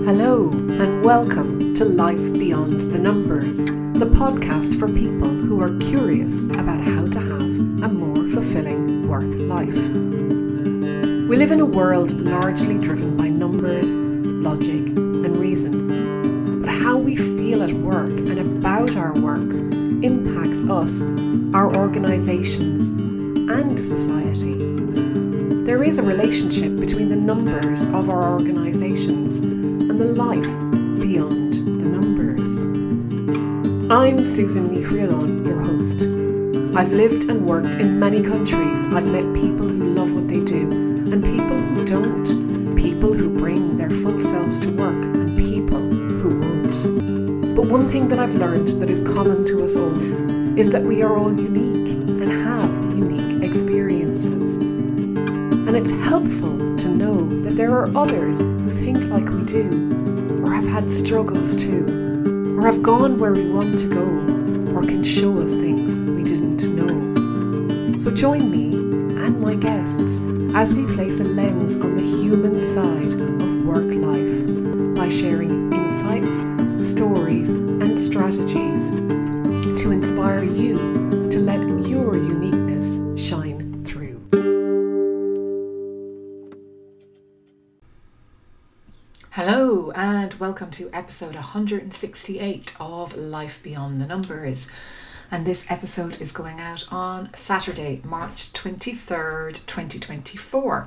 Hello and welcome to Life Beyond the Numbers, the podcast for people who are curious about how to have a more fulfilling work life. We live in a world largely driven by numbers, logic and reason. But how we feel at work and about our work impacts us, our organisations and society. There is a relationship between the numbers of our organisations and the life beyond the numbers. I'm Susan Mihrialon, your host. I've lived and worked in many countries. I've met people who love what they do and people who don't, people who bring their full selves to work and people who won't. But one thing that I've learned that is common to us all is that we are all unique and have unique experiences. And it's helpful to know that there are others who think like we do, or have had struggles too, or have gone where we want to go, or can show us things we didn't know. So join me and my guests as we place a lens on the human side of work life by sharing insights, stories, and strategies to inspire you to let your uniqueness shine through. Hello and welcome to episode 168 of Life Beyond the Numbers. And this episode is going out on Saturday, March 23rd, 2024.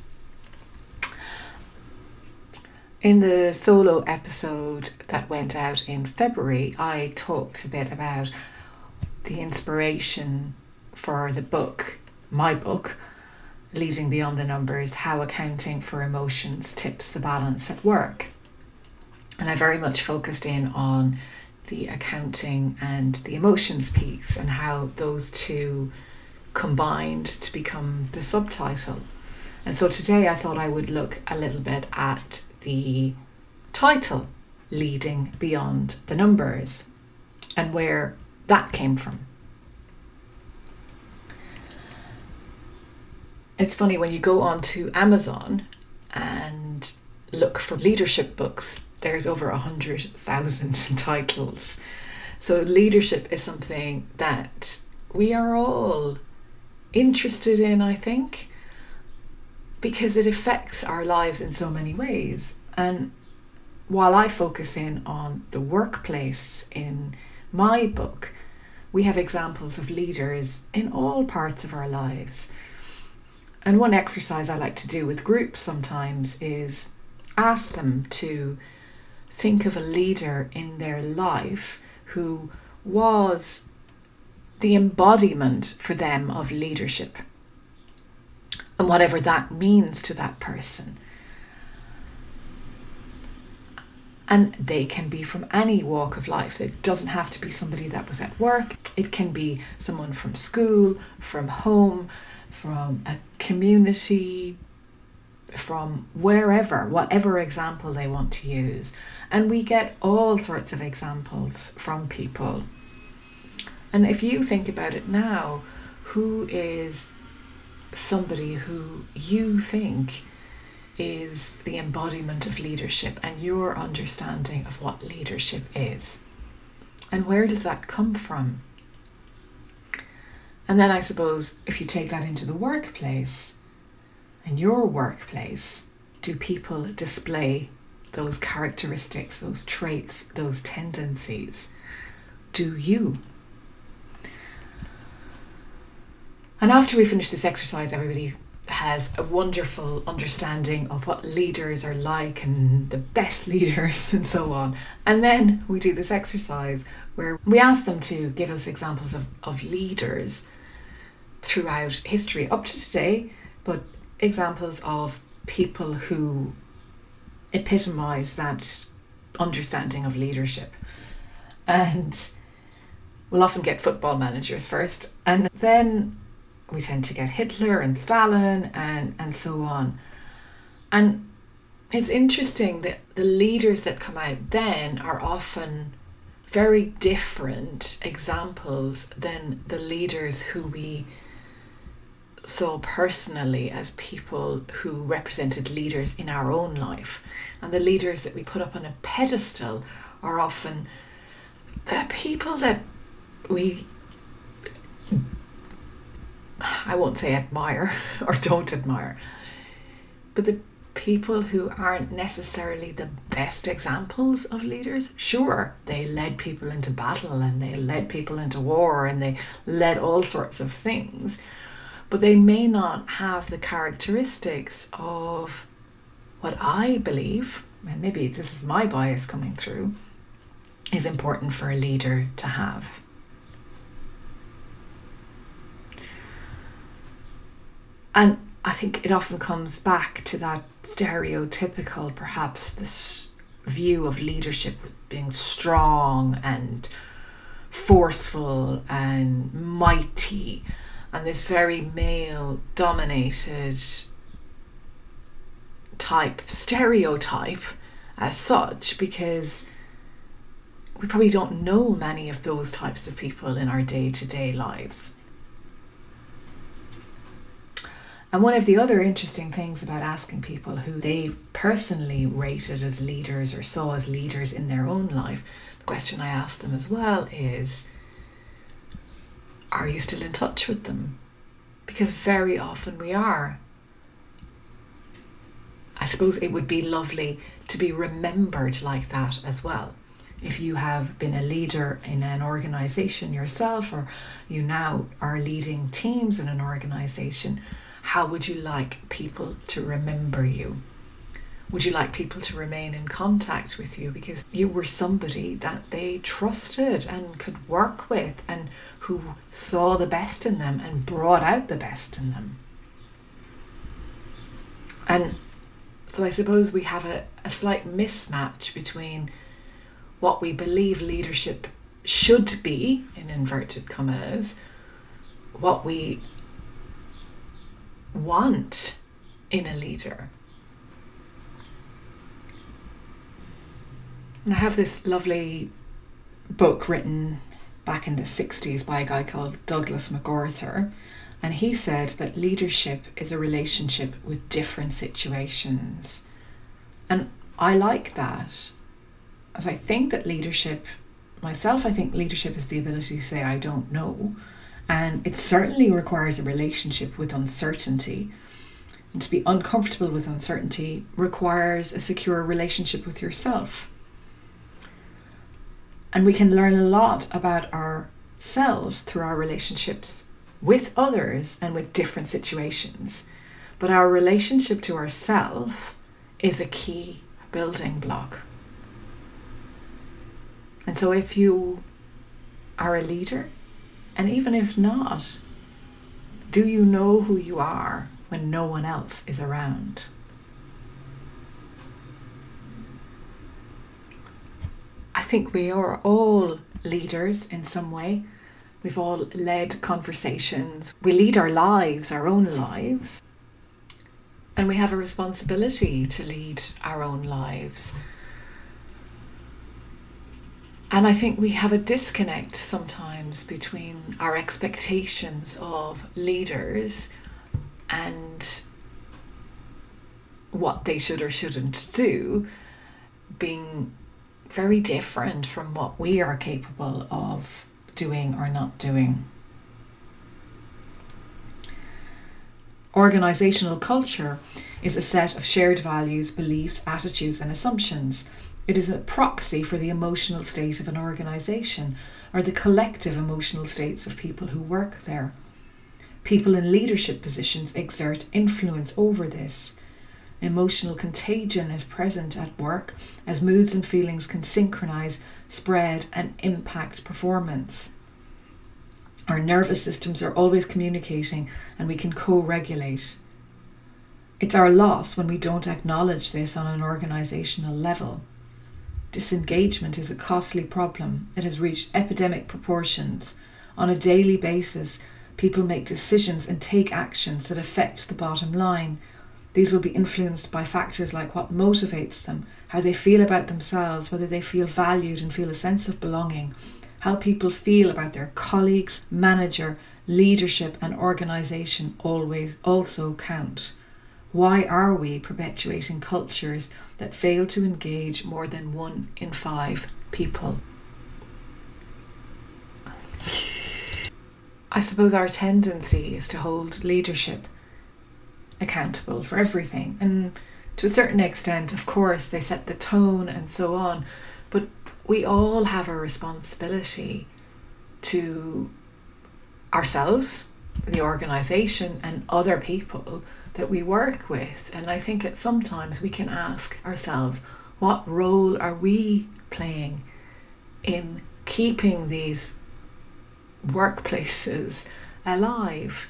In the solo episode that went out in February, I talked a bit about the inspiration for the book, my book, Leading Beyond the Numbers, How Accounting for Emotions Tips the Balance at Work. And I very much focused in on the accounting and the emotions piece and how those two combined to become the subtitle. And so today I thought I would look a little bit at the title, Leading Beyond the Numbers, and where that came from. It's funny, when you go onto Amazon and look for leadership books, there's over 100,000 titles. So leadership is something that we are all interested in, I think, because it affects our lives in so many ways. And while I focus in on the workplace in my book, we have examples of leaders in all parts of our lives. And one exercise I like to do with groups sometimes is ask them to think of a leader in their life who was the embodiment for them of leadership, and whatever that means to that person. And they can be from any walk of life. It doesn't have to be somebody that was at work. It can be someone from school, from home, from a community, from wherever, whatever example they want to use. And we get all sorts of examples from people. And if you think about it now, who is somebody who you think is the embodiment of leadership and your understanding of what leadership is? And where does that come from? And then I suppose if you take that into the workplace, and your workplace, do people display those characteristics, those traits, those tendencies? Do you? And after we finish this exercise, everybody has a wonderful understanding of what leaders are like and the best leaders and so on. And then we do this exercise where we ask them to give us examples of leaders throughout history up to today, but examples of people who epitomize that understanding of leadership. And we'll often get football managers first, and then we tend to get Hitler and Stalin and so on. And it's interesting that the leaders that come out then are often very different examples than the leaders who we saw personally as people who represented leaders in our own life. And the leaders that we put up on a pedestal are often the people that I won't say admire or don't admire, but the people who aren't necessarily the best examples of leaders. Sure, they led people into battle and they led people into war and they led all sorts of things, but they may not have the characteristics of what I believe, and maybe this is my bias coming through, is important for a leader to have. And I think it often comes back to that stereotypical, perhaps, this view of leadership being strong and forceful and mighty, and this very male-dominated stereotype as such, because we probably don't know many of those types of people in our day-to-day lives. And one of the other interesting things about asking people who they personally rated as leaders or saw as leaders in their own life, the question I asked them as well is, are you still in touch with them? Because very often we are. I suppose it would be lovely to be remembered like that as well. If you have been a leader in an organisation yourself, or you now are leading teams in an organisation, how would you like people to remember you? Would you like people to remain in contact with you because you were somebody that they trusted and could work with and who saw the best in them and brought out the best in them? And so I suppose we have a slight mismatch between what we believe leadership should be, in inverted commas, what we want in a leader. And I have this lovely book written back in the 60s by a guy called Douglas MacArthur, and he said that leadership is a relationship with different situations. And I like that, as I think that leadership, myself, I think leadership is the ability to say, I don't know. And it certainly requires a relationship with uncertainty. And to be uncomfortable with uncertainty requires a secure relationship with yourself. And we can learn a lot about ourselves through our relationships with others and with different situations. But our relationship to ourselves is a key building block. And so if you are a leader, and even if not, do you know who you are when no one else is around? I think we are all leaders in some way. We've all led conversations. We lead our lives, our own lives. And we have a responsibility to lead our own lives. And I think we have a disconnect sometimes between our expectations of leaders and what they should or shouldn't do being very different from what we are capable of doing or not doing. Organisational culture is a set of shared values, beliefs, attitudes and assumptions. It is a proxy for the emotional state of an organisation or the collective emotional states of people who work there. People in leadership positions exert influence over this. Emotional contagion is present at work as moods and feelings can synchronise, spread and impact performance. Our nervous systems are always communicating and we can co-regulate. It's our loss when we don't acknowledge this on an organisational level. Disengagement is a costly problem. It has reached epidemic proportions. On a daily basis, people make decisions and take actions that affect the bottom line. These will be influenced by factors like what motivates them, how they feel about themselves, whether they feel valued and feel a sense of belonging, how people feel about their colleagues, manager, leadership and organisation always also count. Why are we perpetuating cultures that fail to engage more than 1 in 5 people? I suppose our tendency is to hold leadership accountable for everything, and to a certain extent, of course, they set the tone and so on, but we all have a responsibility to ourselves, the organisation, and other people that we work with. And I think that sometimes we can ask ourselves, what role are we playing in keeping these workplaces alive?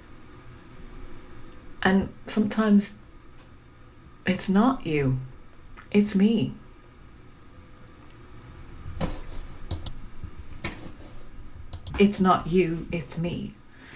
And sometimes it's not you, it's me. It's not you, it's me.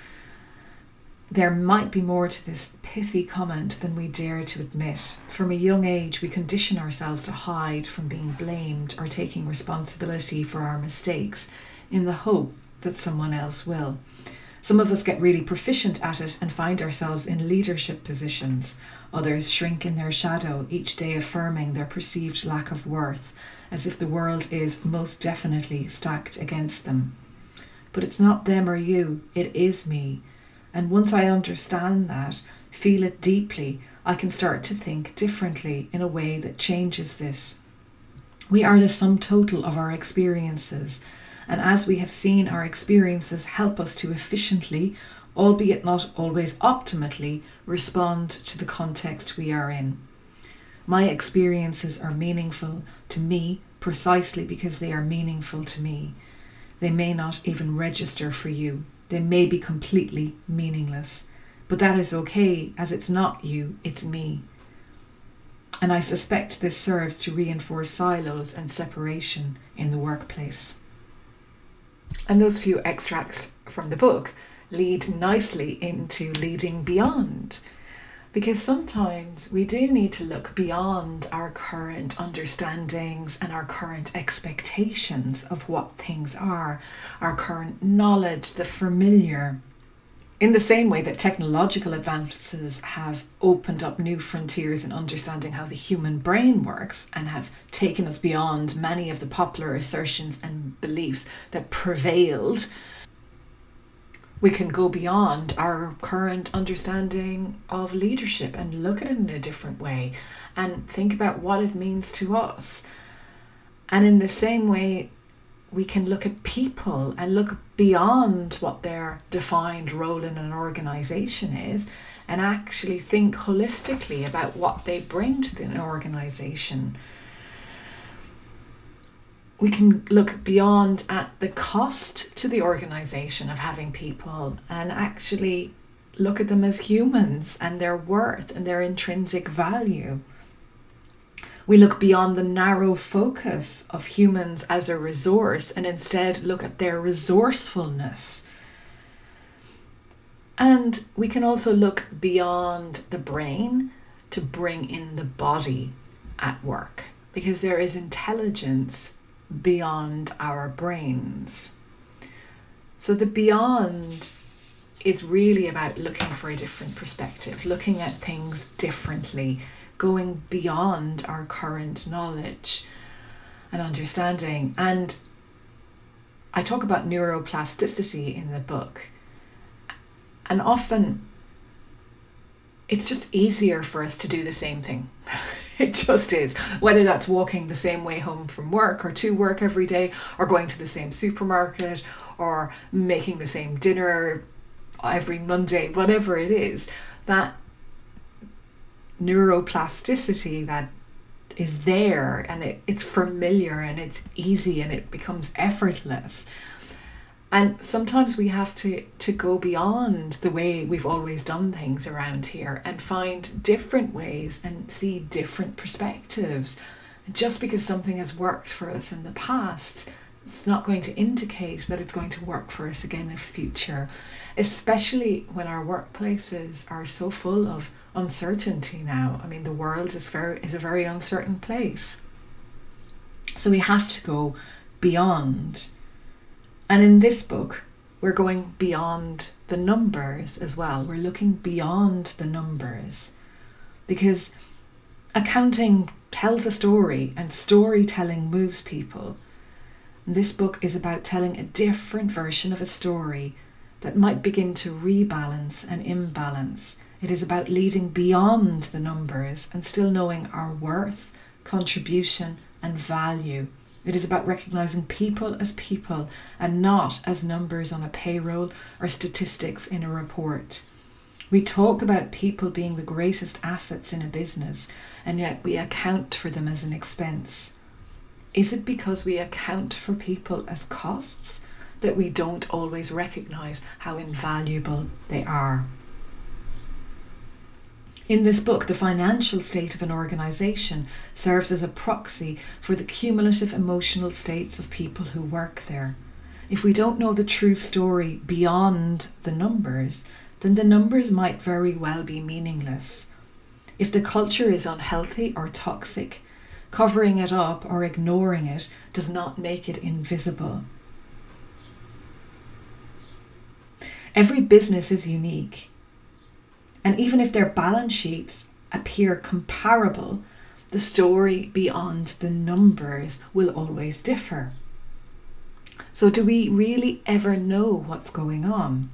There might be more to this pithy comment than we dare to admit. From a young age, we condition ourselves to hide from being blamed or taking responsibility for our mistakes in the hope that someone else will. Some of us get really proficient at it and find ourselves in leadership positions. Others shrink in their shadow, each day affirming their perceived lack of worth, as if the world is most definitely stacked against them. But it's not them or you, it is me. And once I understand that, feel it deeply, I can start to think differently in a way that changes this. We are the sum total of our experiences, and as we have seen, our experiences help us to efficiently, albeit not always optimally, respond to the context we are in. My experiences are meaningful to me precisely because they are meaningful to me. They may not even register for you. They may be completely meaningless. But that is okay, as it's not you, it's me. And I suspect this serves to reinforce silos and separation in the workplace. And those few extracts from the book lead nicely into leading beyond. Because sometimes we do need to look beyond our current understandings and our current expectations of what things are, our current knowledge, the familiar. In the same way that technological advances have opened up new frontiers in understanding how the human brain works and have taken us beyond many of the popular assertions and beliefs that prevailed, we can go beyond our current understanding of leadership and look at it in a different way and think about what it means to us. And in the same way, we can look at people and look beyond what their defined role in an organisation is and actually think holistically about what they bring to an organisation. We can look beyond at the cost to the organisation of having people and actually look at them as humans and their worth and their intrinsic value. We look beyond the narrow focus of humans as a resource and instead look at their resourcefulness. And we can also look beyond the brain to bring in the body at work, because there is intelligence beyond our brains. So the beyond is really about looking for a different perspective, looking at things differently, going beyond our current knowledge and understanding. And I talk about neuroplasticity in the book. And often it's just easier for us to do the same thing. It just is. Whether that's walking the same way home from work or to work every day, or going to the same supermarket, or making the same dinner every Monday, whatever it is, that neuroplasticity that is there and it's familiar and it's easy and it becomes effortless. And sometimes we have to go beyond the way we've always done things around here and find different ways and see different perspectives. And just because something has worked for us in the past, it's not going to indicate that it's going to work for us again in the future, especially when our workplaces are so full of uncertainty now. I mean, the world is a very uncertain place. So we have to go beyond. And in this book, we're going beyond the numbers as well. We're looking beyond the numbers because accounting tells a story and storytelling moves people. And this book is about telling a different version of a story that might begin to rebalance and imbalance. It is about leading beyond the numbers and still knowing our worth, contribution and value. It is about recognising people as people and not as numbers on a payroll or statistics in a report. We talk about people being the greatest assets in a business, and yet we account for them as an expense. Is it because we account for people as costs that we don't always recognise how invaluable they are? In this book, the financial state of an organisation serves as a proxy for the cumulative emotional states of people who work there. If we don't know the true story beyond the numbers, then the numbers might very well be meaningless. If the culture is unhealthy or toxic, covering it up or ignoring it does not make it invisible. Every business is unique. And even if their balance sheets appear comparable, the story beyond the numbers will always differ. So do we really ever know what's going on?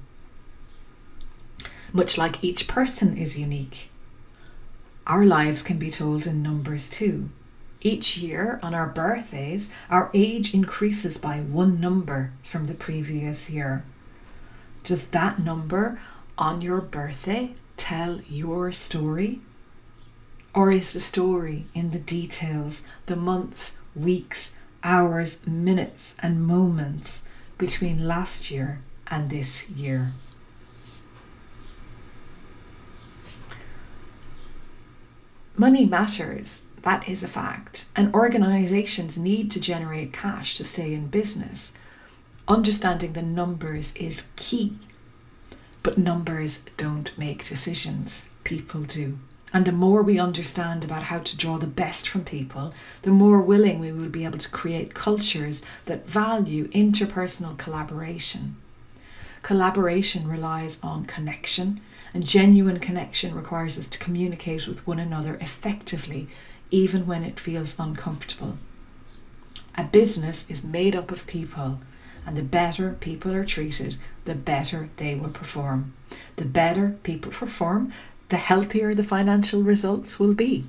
Much like each person is unique, our lives can be told in numbers too. Each year on our birthdays, our age increases by one number from the previous year. Does that number on your birthday tell your story? Or is the story in the details, the months, weeks, hours, minutes and moments between last year and this year? Money matters, that is a fact, and organisations need to generate cash to stay in business. Understanding the numbers is key. But numbers don't make decisions, people do. And the more we understand about how to draw the best from people, the more willing we will be able to create cultures that value interpersonal collaboration. Collaboration relies on connection, and genuine connection requires us to communicate with one another effectively, even when it feels uncomfortable. A business is made up of people, and the better people are treated, the better they will perform. The better people perform, the healthier the financial results will be.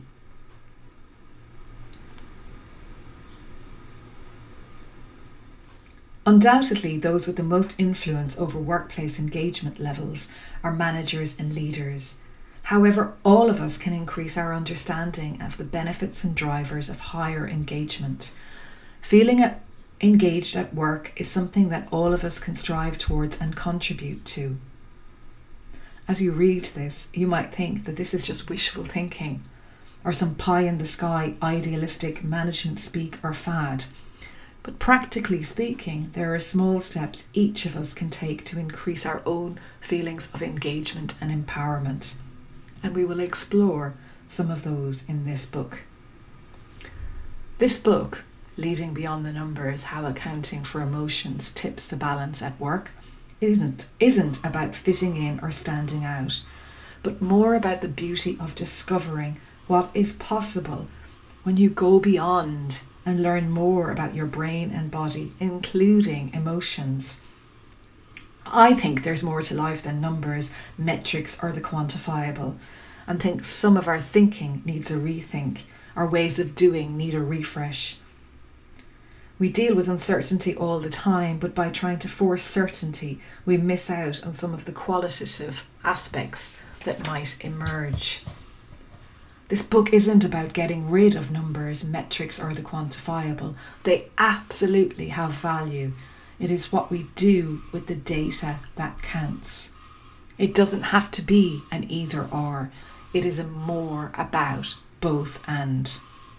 Undoubtedly, those with the most influence over workplace engagement levels are managers and leaders. However, all of us can increase our understanding of the benefits and drivers of higher engagement. Feeling engaged at work is something that all of us can strive towards and contribute to. As you read this, you might think that this is just wishful thinking or some pie-in-the-sky idealistic management speak or fad. But practically speaking, there are small steps each of us can take to increase our own feelings of engagement and empowerment. And we will explore some of those in this book. This book, Leading Beyond the Numbers, How Accounting for Emotions Tips the Balance at Work, isn't about fitting in or standing out, but more about the beauty of discovering what is possible when you go beyond and learn more about your brain and body, including emotions. I think there's more to life than numbers, metrics, or the quantifiable, and think some of our thinking needs a rethink. Our ways of doing need a refresh. We deal with uncertainty all the time, but by trying to force certainty, we miss out on some of the qualitative aspects that might emerge. This book isn't about getting rid of numbers, metrics, or the quantifiable. They absolutely have value. It is what we do with the data that counts. It doesn't have to be an either or. It is more about both and.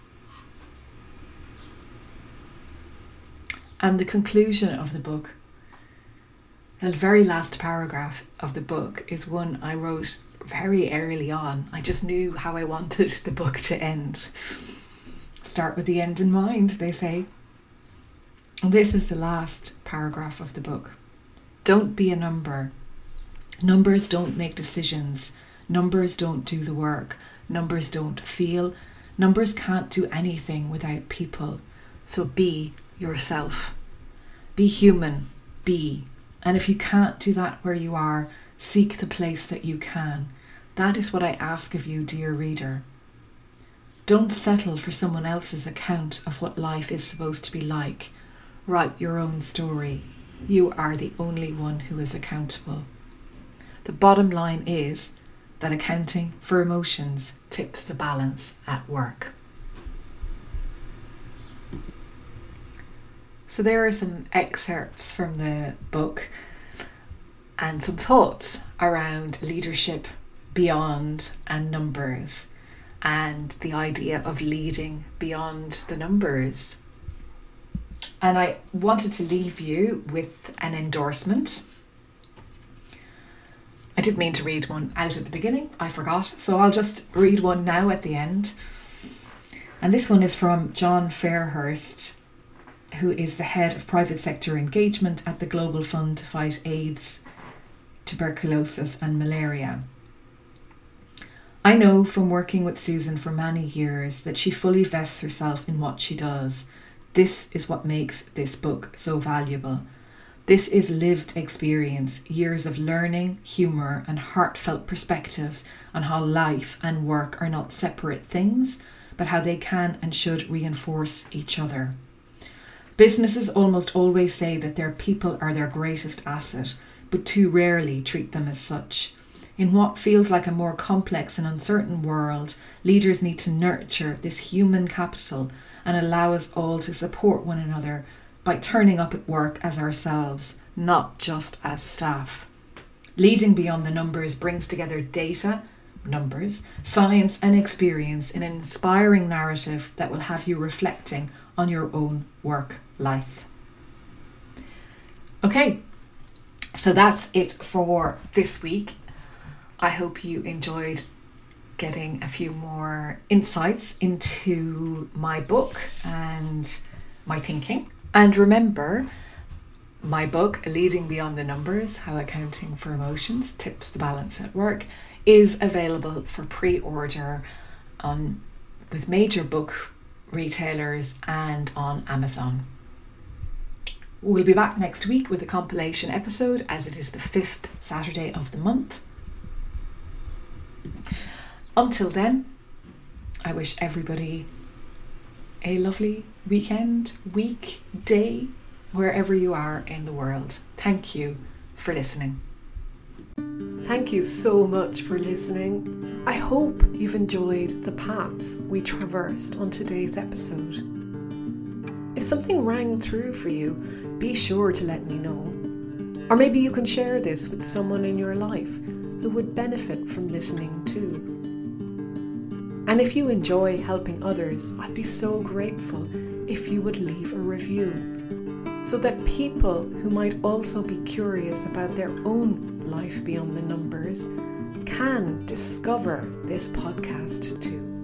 And the conclusion of the book, the very last paragraph of the book, is one I wrote very early on. I just knew how I wanted the book to end. Start with the end in mind, they say. And this is the last paragraph of the book. Don't be a number. Numbers don't make decisions. Numbers don't do the work. Numbers don't feel. Numbers can't do anything without people. So be yourself. Be human. Be. And if you can't do that where you are, seek the place that you can. That is what I ask of you, dear reader. Don't settle for someone else's account of what life is supposed to be like. Write your own story. You are the only one who is accountable. The bottom line is that accounting for emotions tips the balance at work. So there are some excerpts from the book and some thoughts around leadership beyond and numbers, and the idea of leading beyond the numbers. And I wanted to leave you with an endorsement. I didn't mean to read one out at the beginning, I forgot, so I'll just read one now at the end. And this one is from John Fairhurst, who is the head of private sector engagement at the Global Fund to Fight AIDS, Tuberculosis and Malaria. I know from working with Susan for many years that she fully vests herself in what she does. This is what makes this book so valuable. This is lived experience, years of learning, humour and heartfelt perspectives on how life and work are not separate things, but how they can and should reinforce each other. Businesses almost always say that their people are their greatest asset, but too rarely treat them as such. In what feels like a more complex and uncertain world, leaders need to nurture this human capital and allow us all to support one another by turning up at work as ourselves, not just as staff. Leading beyond the numbers brings together data, numbers, science and experience in an inspiring narrative that will have you reflecting on your own work life. Okay, so that's it for this week. I hope you enjoyed getting a few more insights into my book and my thinking. And remember, my book, Leading Beyond the Numbers, How Accounting for Emotions Tips the Balance at Work, is available for pre-order with major book retailers and on Amazon. We'll be back next week with a compilation episode, as it is the 5th Saturday of the month. Until then, I wish everybody a lovely weekend, week, day, wherever you are in the world. Thank you for listening. Thank you so much for listening. I hope you've enjoyed the paths we traversed on today's episode. If something rang true for you, be sure to let me know. Or maybe you can share this with someone in your life who would benefit from listening too. And if you enjoy helping others, I'd be so grateful if you would leave a review, so that people who might also be curious about their own life beyond the numbers can discover this podcast too.